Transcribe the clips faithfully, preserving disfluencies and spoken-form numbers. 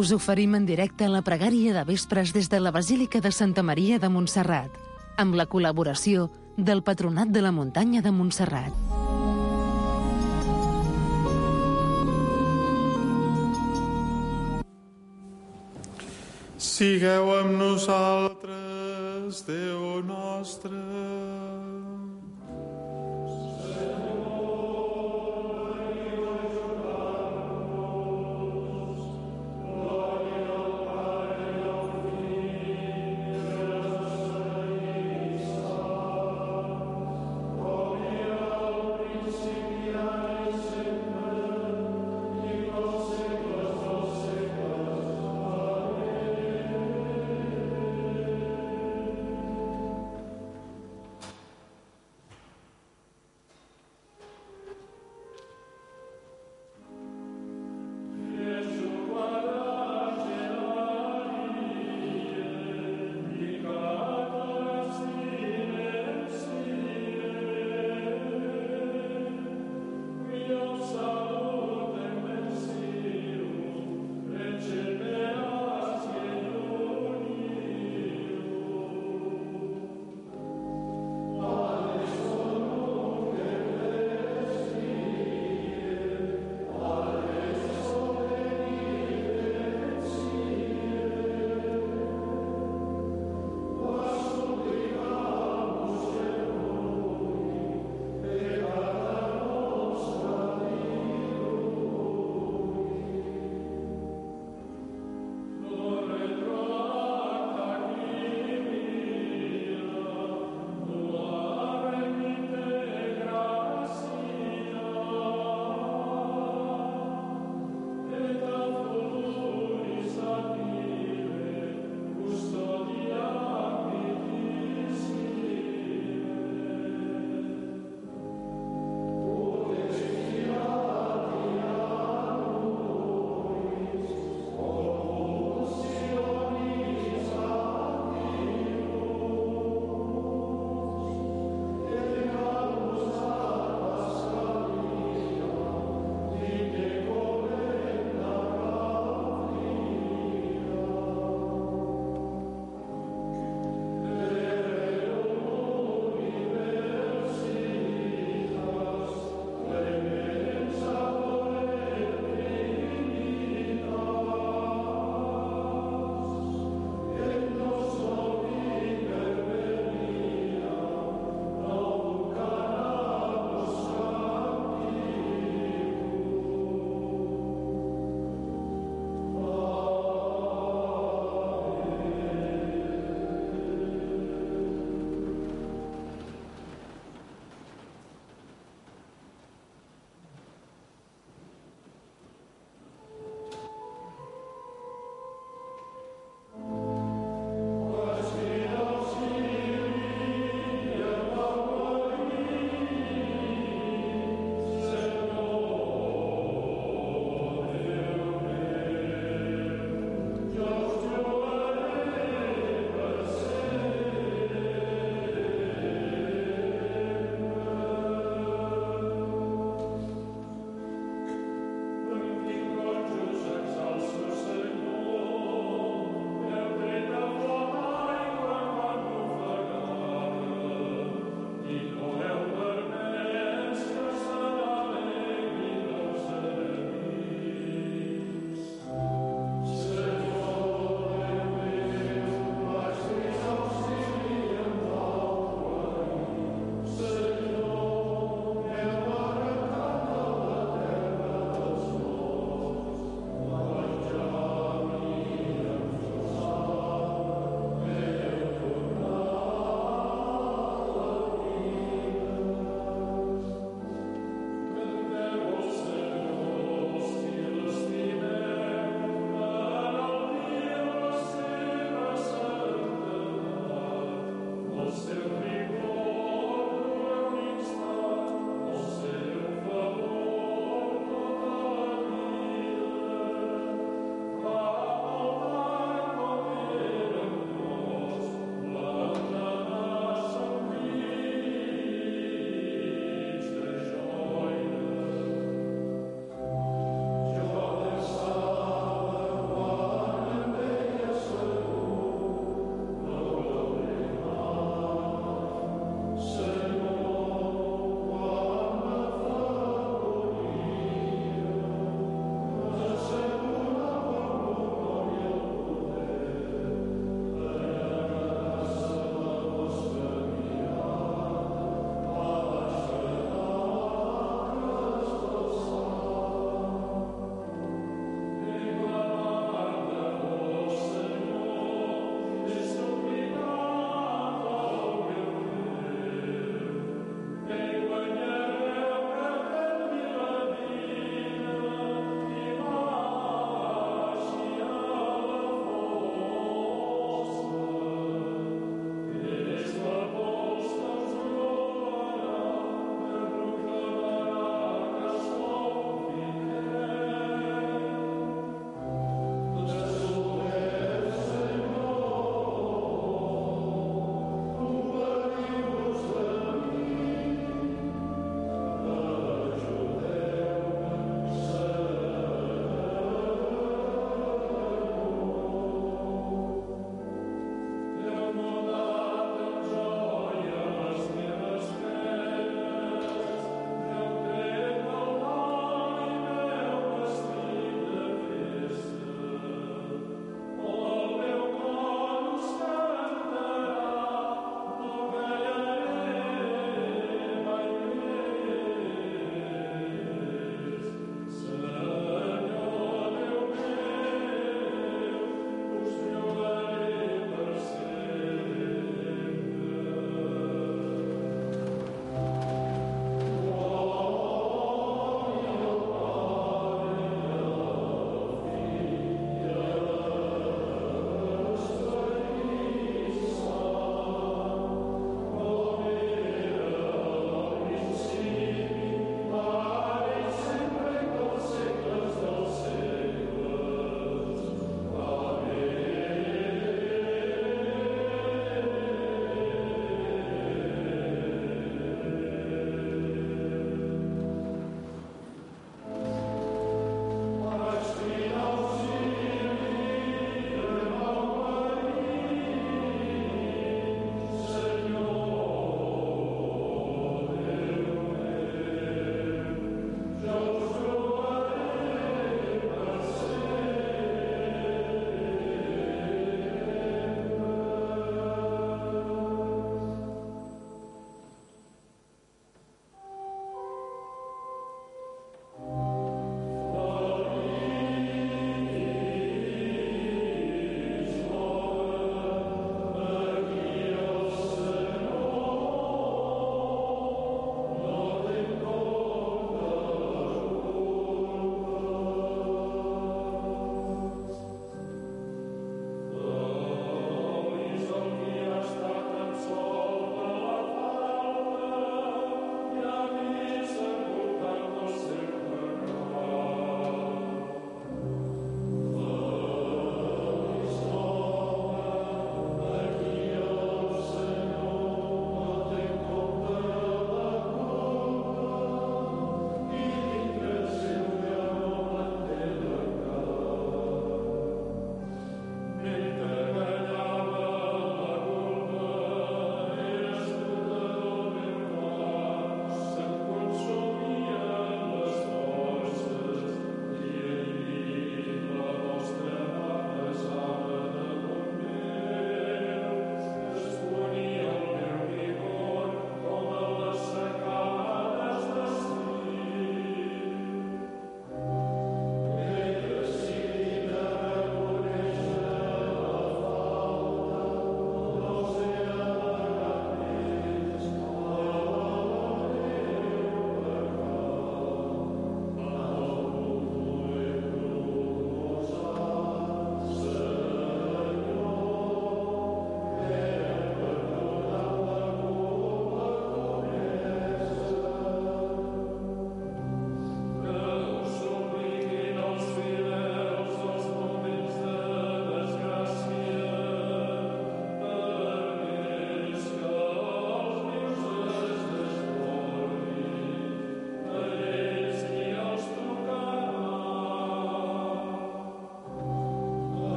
Us oferim en directe la pregària de vespres des de la Basílica de Santa Maria de Montserrat, amb la col·laboració del Patronat de la Muntanya de Montserrat. Sigueu amb nosaltres, Déu nostre.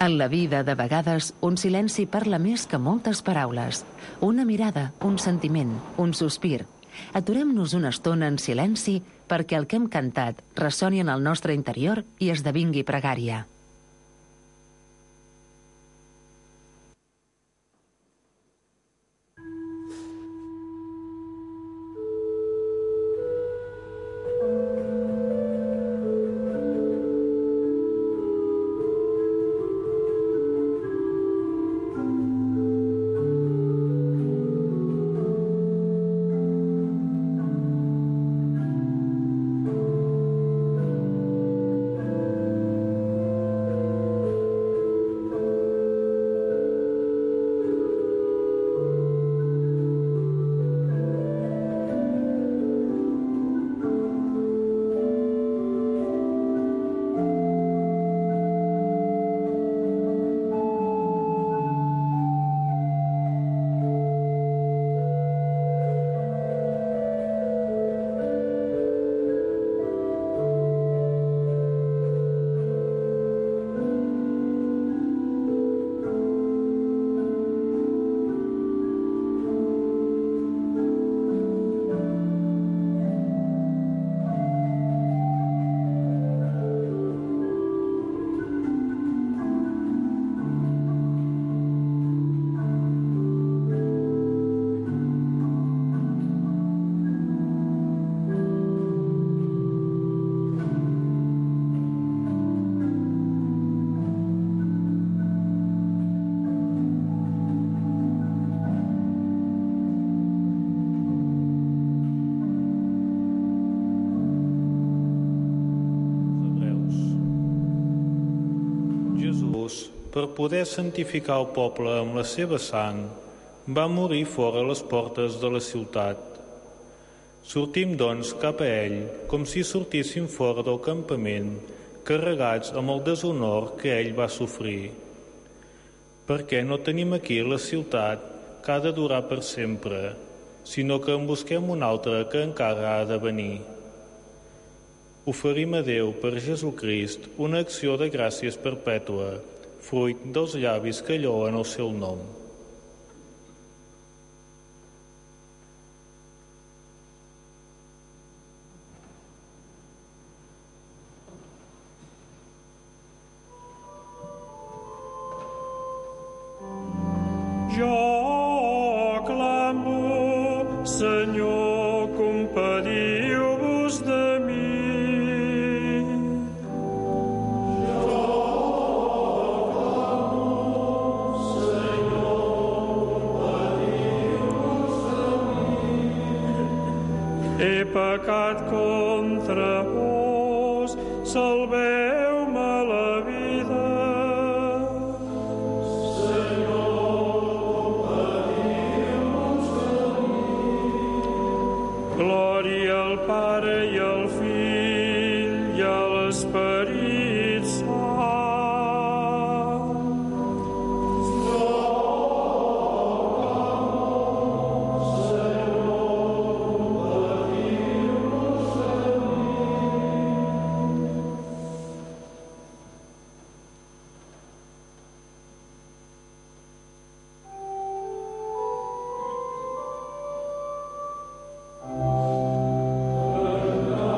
En la vida, de vegades, un silenci parla més que moltes paraules. Una mirada, un sentiment, un sospir. Aturem-nos una estona en silenci perquè el que hem cantat ressoni en el nostre interior i esdevingui pregària. Per poder santificar el poble amb la seva sang, va morir fora les portes de la ciutat. Sortim, doncs, cap a ell, com si sortíssim fora del campament, carregats amb el deshonor que ell va sofrir. Perquè no tenim aquí la ciutat que ha de durar per sempre, sinó que en busquem una altra que encara ha de venir. Oferim a Déu per Jesucrist una acció de gràcies perpètua, fruit dels llavis que lloen el seu nom. Jo clamo, Senyor, compadiu-vos de mi. He pecat contra vos, salveu-me la vida. Senyor, compadiu-vos de mi. Glòria al Pare i al Fill i a l'Esperit Sant. Amen.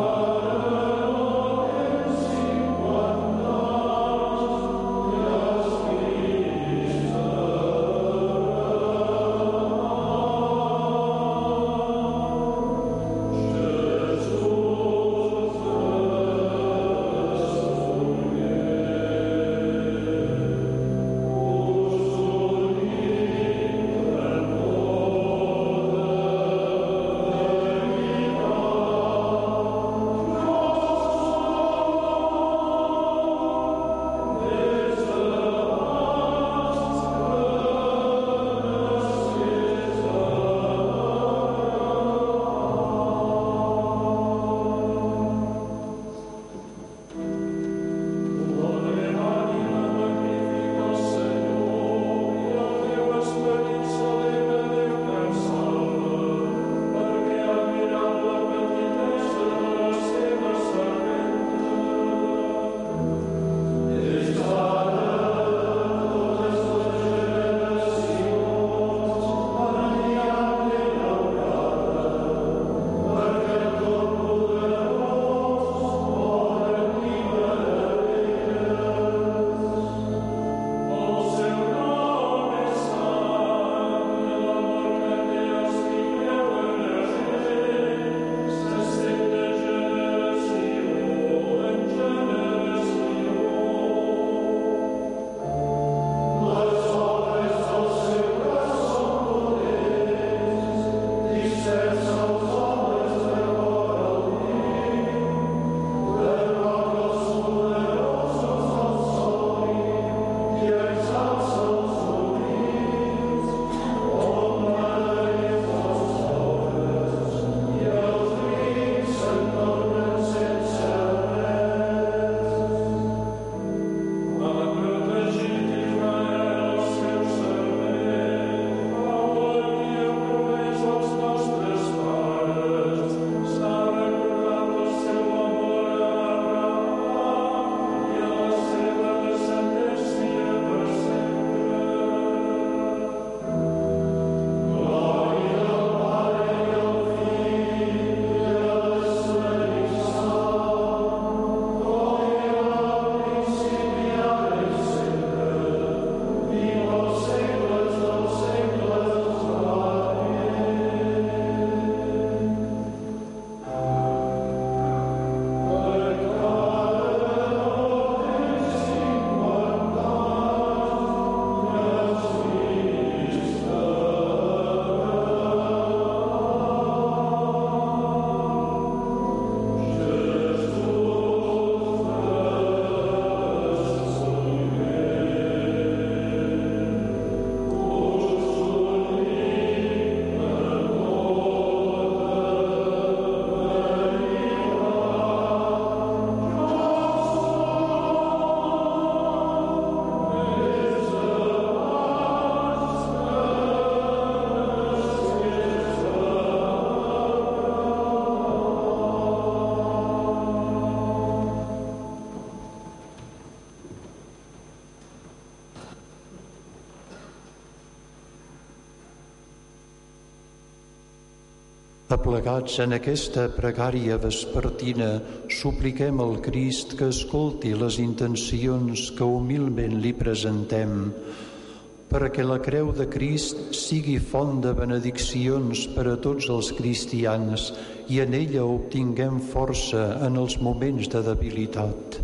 Aplegats en aquesta pregària vespertina, supliquem al Crist que escolti les intencions que humilment li presentem, perquè la creu de Crist sigui font de benediccions per a tots els cristians i en ella obtinguem força en els moments de debilitat.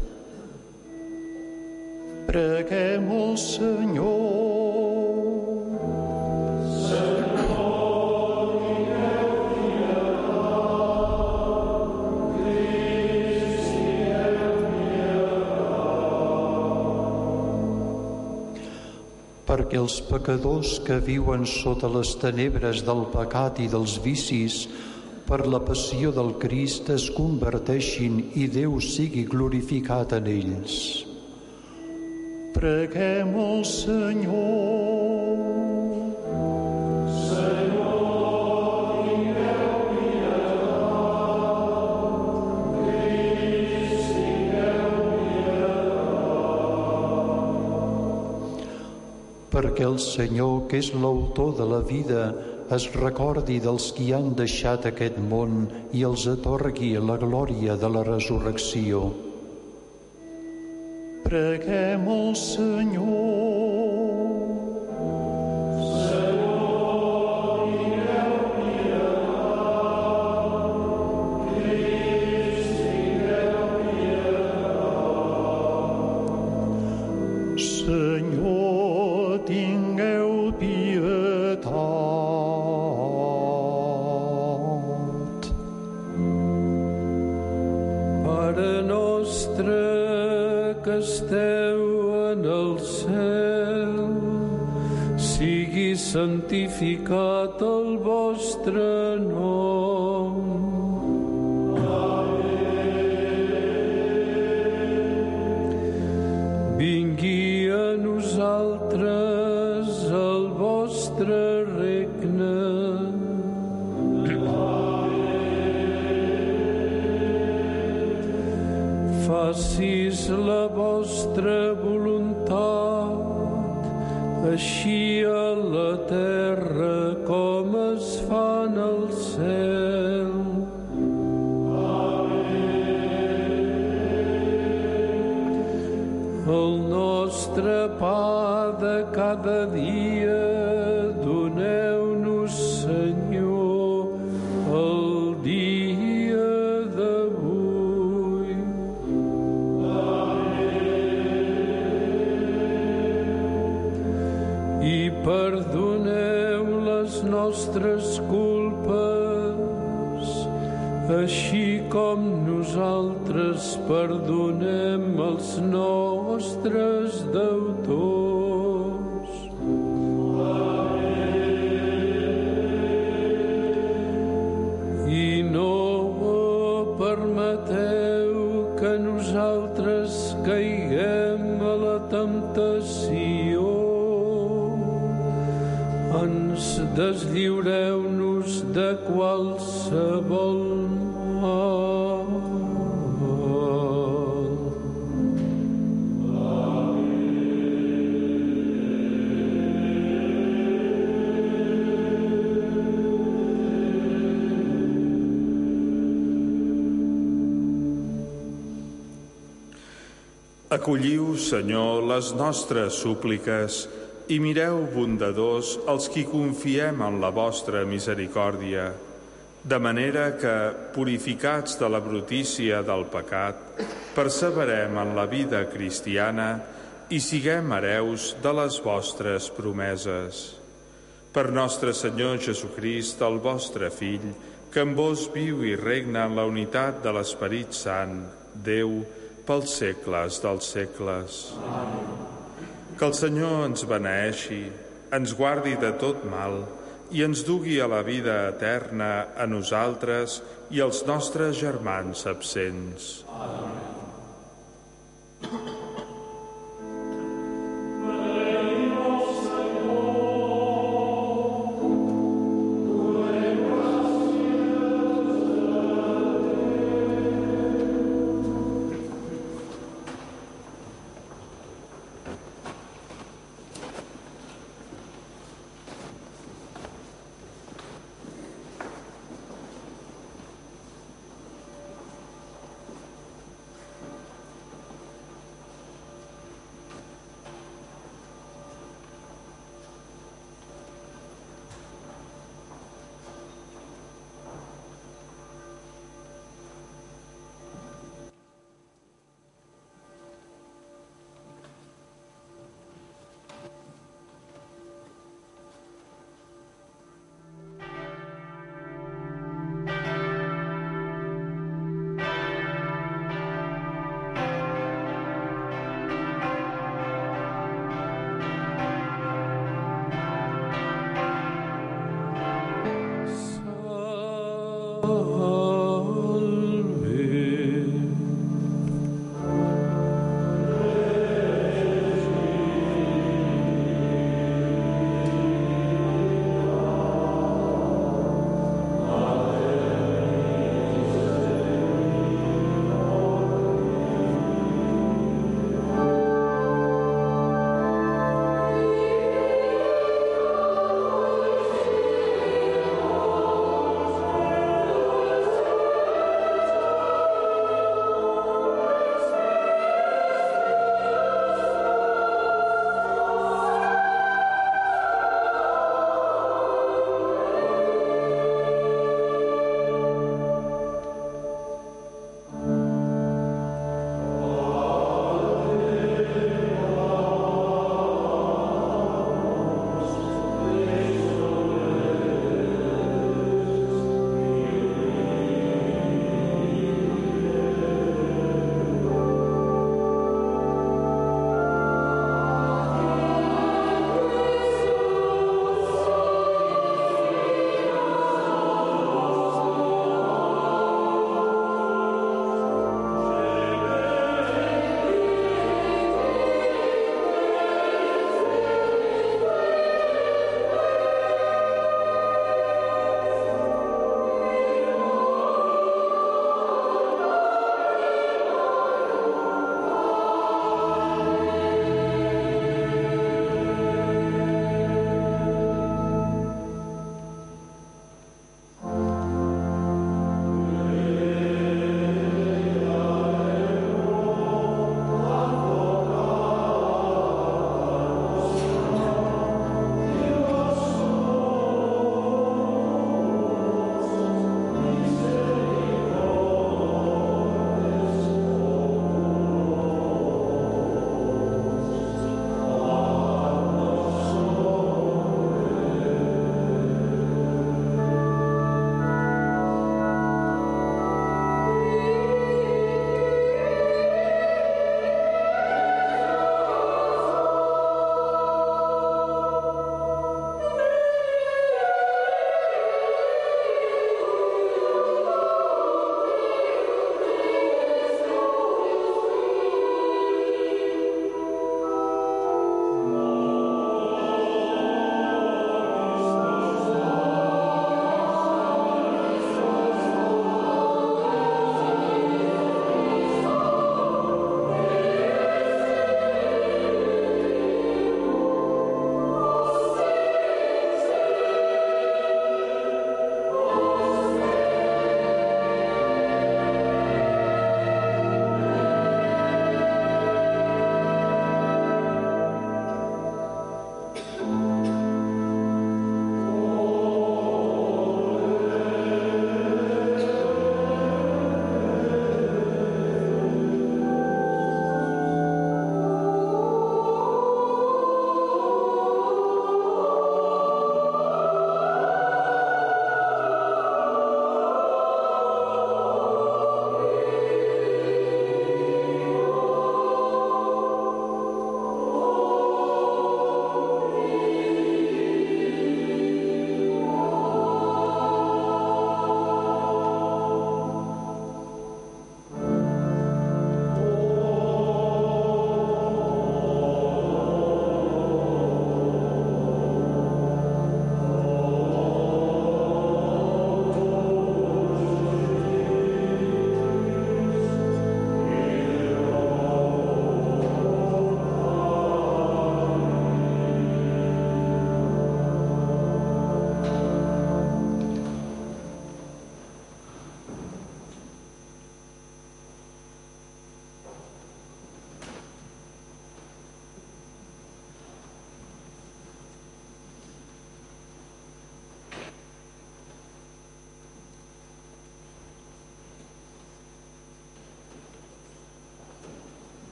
Preguem al Senyor. Perquè els pecadors que viuen sota les tenebres del pecat i dels vicis, per la passió del Crist es converteixin i Déu sigui glorificat en ells. Preguem al Senyor. Perquè el Senyor, que és l'autor de la vida, es recordi dels qui han deixat aquest món i els atorgui la glòria de la resurrecció. Preguem al Senyor. Santificat el vostre nom. Vingui a nosaltres el vostre regne. Facis la vostra voluntat, així a la terra com es fa en el cel. El nostre pa de cada dia doneu-nos, Senyor, el dia d'avui. I perdoneu les nostres culpes, així com nosaltres perdonem els nostres deutors. I no permeteu que nosaltres caiguem a la temptació. Ens deslliureu-nos de qualsevol mal. Acolliu, Senyor, les nostres súpliques i mireu bondadors els qui confiem en la vostra misericòrdia, de manera que, purificats de la brutícia del pecat, perseverem en la vida cristiana i siguem hereus de les vostres promeses. Per nostre Senyor Jesucrist, el vostre Fill, que en vos viu i regna en la unitat de l'Esperit Sant, Déu, pels segles dels segles. Amén. Que el Senyor ens beneeixi, ens guardi de tot mal i ens dugui a la vida eterna a nosaltres i als nostres germans absents. Amén.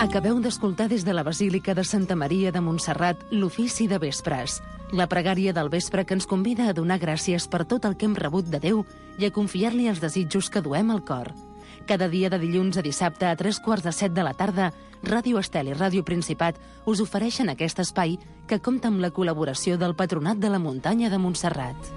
Acabeu d'escoltar des de la Basílica de Santa Maria de Montserrat l'ofici de vespres, la pregària del vespre que ens convida a donar gràcies per tot el que hem rebut de Déu i a confiar-li els desitjos que duem al cor. Cada dia de dilluns a dissabte a tres quarts de set de la tarda, Ràdio Estel i Ràdio Principat us ofereixen aquest espai que compta amb la col·laboració del Patronat de la Muntanya de Montserrat.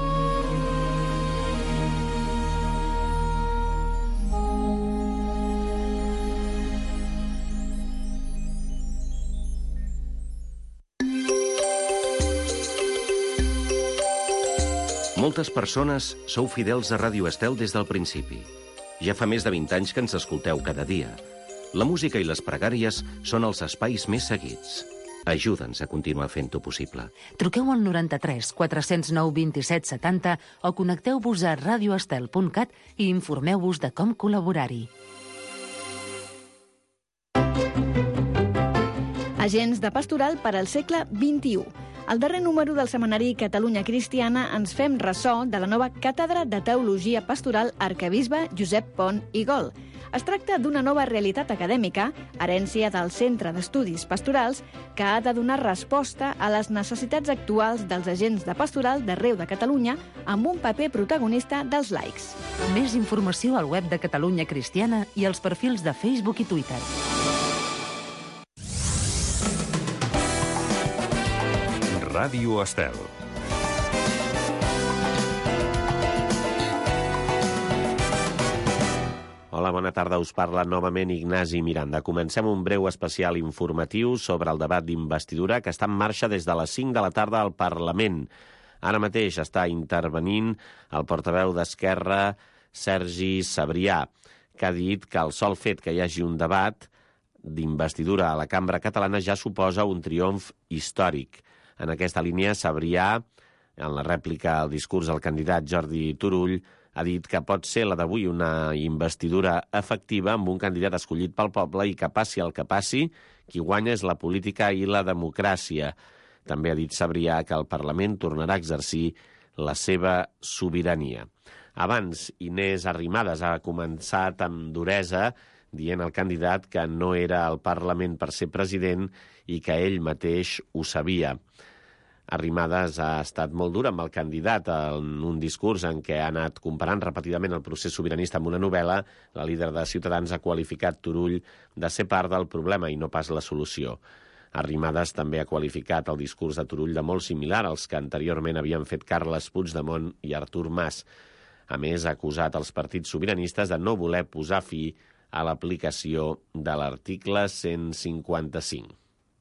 Moltes persones sou fidels a Ràdio Estel des del principi. Ja fa més de vint anys que ens escolteu cada dia. La música i les pregàries són els espais més seguits. Ajuda'ns a continuar fent-ho possible. Truqueu al noranta-tres quatre zero nou vint-i-set setanta o connecteu-vos a radioestel punt cat i informeu-vos de com col·laborar-hi. Agents de pastoral per al segle vint-i-u. Al darrer número del setmanari Catalunya Cristiana ens fem ressò de la nova Càtedra de Teologia Pastoral Arquebisbe Josep Pont i Gol. Es tracta d'una nova realitat acadèmica, herència del Centre d'Estudis Pastorals, que ha de donar resposta a les necessitats actuals dels agents de pastoral d'arreu de Catalunya amb un paper protagonista dels laics. Més informació al web de Catalunya Cristiana i als perfils de Facebook i Twitter. Ràdio Estel. Hola, bona tarda. Us parla novament Ignasi Miranda. Comencem un breu especial informatiu sobre el debat d'investidura que està en marxa des de les cinc de la tarda al Parlament. Ara mateix està intervenint el portaveu d'Esquerra, Sergi Sabrià, que ha dit que el sol fet que hi hagi un debat d'investidura a la Cambra Catalana ja suposa un triomf històric. En aquesta línia, Sabrià, en la rèplica al discurs del candidat Jordi Turull, ha dit que pot ser la d'avui una investidura efectiva amb un candidat escollit pel poble i que passi el que passi, qui guanya és la política i la democràcia. També ha dit Sabrià que el Parlament tornarà a exercir la seva sobirania. Abans, Inés Arrimadas ha començat amb duresa dient al candidat que no era al Parlament per ser president i que ell mateix ho sabia. Arrimadas ha estat molt dura amb el candidat en un discurs en què ha anat comparant repetidament el procés sobiranista amb una novel·la. La líder de Ciutadans ha qualificat Turull de ser part del problema i no pas la solució. Arrimadas també ha qualificat el discurs de Turull de molt similar als que anteriorment havien fet Carles Puigdemont i Artur Mas. A més, ha acusat els partits sobiranistes de no voler posar fi a l'aplicació de l'article cent cinquanta-cinc.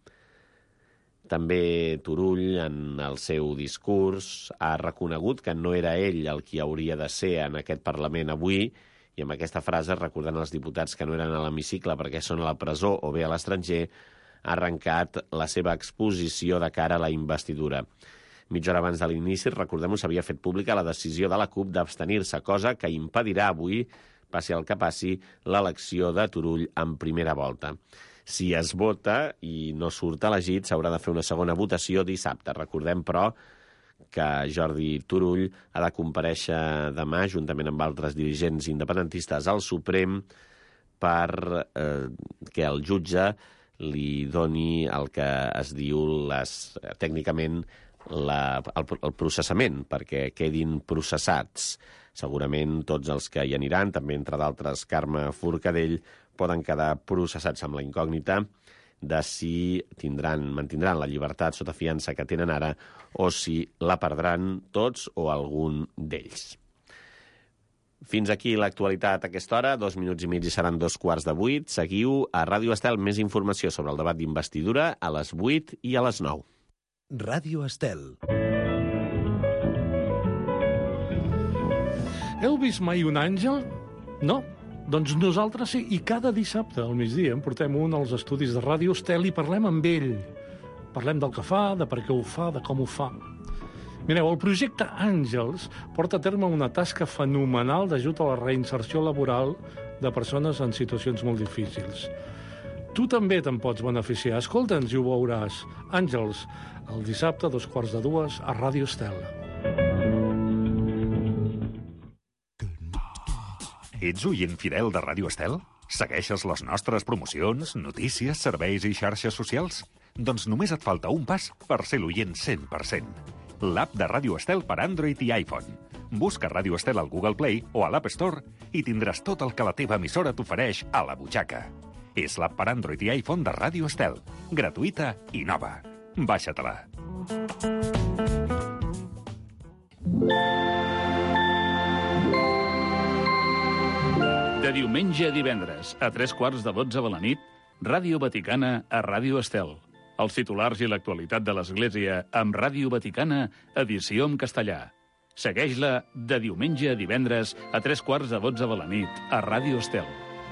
També Turull, en el seu discurs, ha reconegut que no era ell el qui hauria de ser en aquest Parlament avui, i amb aquesta frase, recordant als diputats que no eren a l'hemicicle perquè són a la presó o bé a l'estranger, ha arrencat la seva exposició de cara a la investidura. Mitja hora abans de l'inici, recordem-ho, s'havia fet pública la decisió de la CUP d'abstenir-se, cosa que impedirà avui, passi el que passi, l'elecció de Turull en primera volta. Si es vota i no surt elegit, s'haurà de fer una segona votació dissabte. Recordem, però, que Jordi Turull ha de comparèixer demà, juntament amb altres dirigents independentistes, al Suprem per eh, que el jutge li doni el que es diu les, tècnicament la, el, el processament, perquè quedin processats. Segurament tots els que hi aniran, també entre d'altres Carme Forcadell, poden quedar processats amb la incògnita de si tindran, mantindran la llibertat sota fiança que tenen ara o si la perdran tots o algun d'ells. Fins aquí l'actualitat a aquesta hora, dos minuts i mig i seran dos quarts de vuit. Seguiu a Ràdio Estel, més informació sobre el debat d'investidura a les vuit i a les nou. Ràdio Estel. Heu vist mai un àngel? No? Doncs nosaltres sí, i cada dissabte al migdia en portem un als estudis de Ràdio Estel i parlem amb ell. Parlem del que fa, de per què ho fa, de com ho fa. Mireu, el projecte Àngels porta a terme una tasca fenomenal d'ajut a la reinserció laboral de persones en situacions molt difícils. Tu també te'n pots beneficiar. Escolta'ns i ho veuràs. Àngels, el dissabte, a dos quarts de dues, a Ràdio Estel. Ets oient fidel de Ràdio Estel? Segueixes les nostres promocions, notícies, serveis i xarxes socials? Doncs només et falta un pas per ser l'oient cent per cent. L'app de Ràdio Estel per Android i iPhone. Busca Ràdio Estel al Google Play o a l'App Store i tindràs tot el que la teva emissora t'ofereix a la butxaca. És l'app per Android i iPhone de Ràdio Estel. Gratuïta i nova. Baixa-te-la. De diumenge a divendres, a tres quarts de dotze de la nit, Ràdio Vaticana a Ràdio Estel. Els titulars i l'actualitat de l'Església amb Ràdio Vaticana, edició en castellà. Segueix-la de diumenge a divendres a tres quarts de dotze de la nit a Ràdio Estel.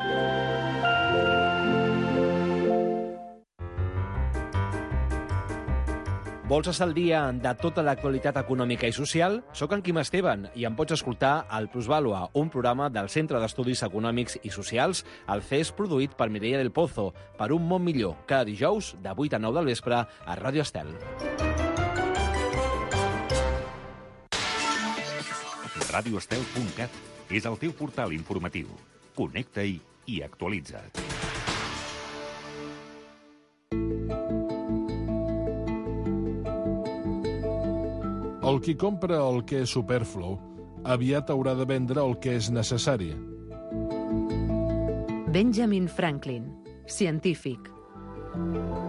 Vols estar al dia de tota l'actualitat econòmica i social? Soc en Quim Esteban i em pots escoltar al Plusvàlua, un programa del Centre d'Estudis Econòmics i Socials, el C E S produït per Mireia del Pozo, per un món millor, cada dijous de vuit a nou del vespre a Ràdio Estel. ràdio estel punt cat és el teu portal informatiu. Connecta-hi i actualitza't. El qui compra el que és superflu aviat haurà de vendre el que és necessari. Benjamin Franklin, científic.